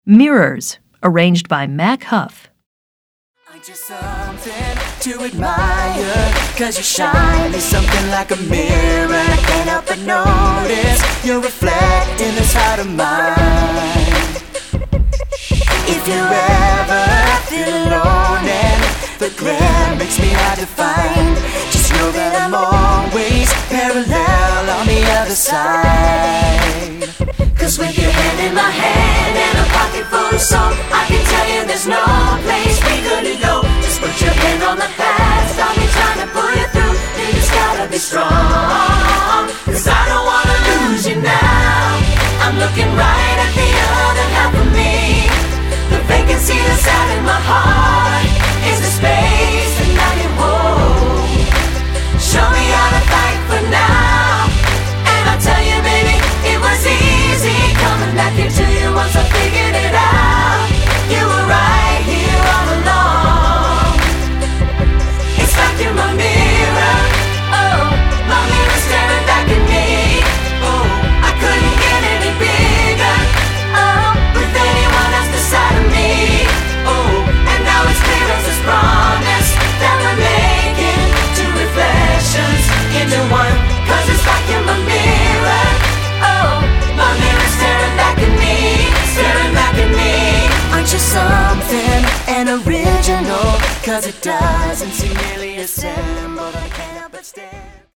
Mirrors, arranged by Mac Huff. I'm just something to admire, 'cause you shine me something like a mirror. I can't help but notice you're reflecting this heart of mine. If you ever feel alone and the glare makes me hard to find, just know that I'm always parallel on the other side. 'Cause with your hand in my hand and a pocket full of soap, I can tell you there's no place we couldn't go. Just put your hand on the past, I'll be trying to pull you through. You just gotta be strong, 'cause I don't wanna lose you now. I'm looking right at the other half of me. The vacancy that's out in my heart is the space that I can hold. Show me how to fight for now, and I'll tell you, baby, it was easy coming back into you once I figured it out. You were right here all along. It's like you're my mirror, oh, my mirror staring back at me. Oh, I couldn't get any bigger, oh, with anyone else beside of me. Oh, and now it's clear as this promise that we're making two reflections into one. 'Cause it's like you're my mirror, oh, my mirror staring back at me, staring back at me. Aren't you something, an original? 'Cause it doesn't seem nearly assembled. I can't help but stare.